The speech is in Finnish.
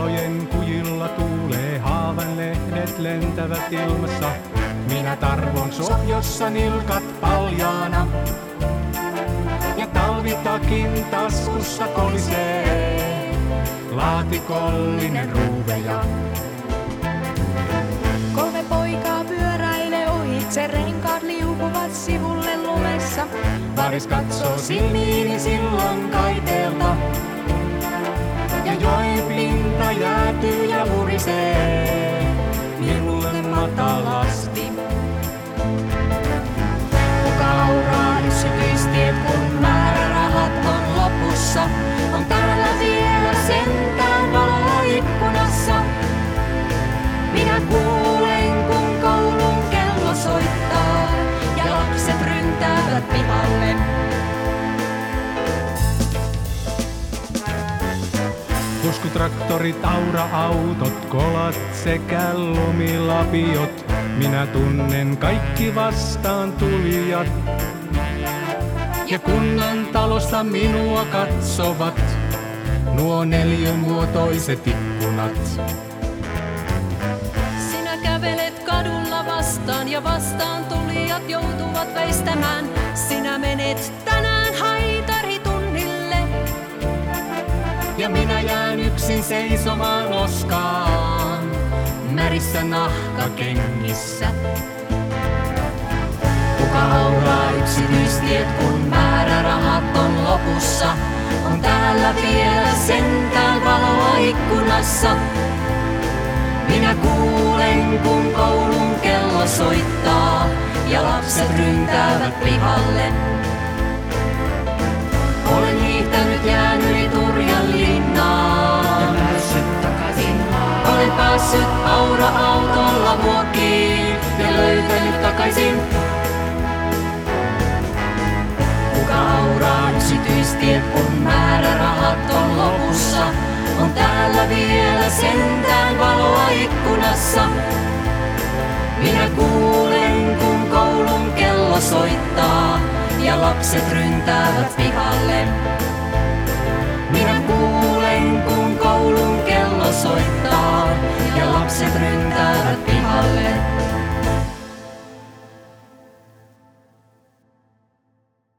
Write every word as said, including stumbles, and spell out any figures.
Kellojen kujilla tuulee, haavan lehdet lentävät ilmassa. Minä tarvon sohjossa nilkat paljaana ja talvitakin taskussa kolisee laatikollinen ruuveja. Kolme poikaa pyöräilee ohitse, renkaat liukuvat sivulle lumessa. Varis katsoo silmiini sillan kaiteelta ja joen pinta jäätyy ja murisee minulle matalasti. Kuka auraa yksityistiet, kun määrärahat on lopussa? On täällä vielä sentään valoa ikkunassa. Minä kuulen, kun koulun kello soittaa ja lapset ryntäävät pihalle. Puskutraktorit, aura-autot, kolat sekä lumilapiot. Minä tunnen kaikki vastaan tulijat. Ja kunnan talosta minua katsovat nuo neliönmuotoiset ikkunat. Sinä kävelet kadulla vastaan ja vastaan tulijat joutuvat veistämään. Sinä menet tänään haitaritunnille Ja minä jään yksin seisomaan loskaan märissä nahkakengissä. Kuka auraa yksityistiet, kun määrärahat on lopussa? On täällä vielä sentään valoa ikkunassa. Minä kuulen, kun koulun kello soittaa ja lapset ryntäävät pihalle. Olen hiihtänyt jään yli Turjan linnaan ja päässyt takaisin maahan. Olen päässyt aura-autolla vuokiin ja löytänyt takaisin. Kuka auraa yksityistiet, kun määrärahat on lopussa? On täällä vielä sentään valoa ikkunassa. Minä kuulen, kun koulun kello soittaa ja lapset ryntäävät pihalle.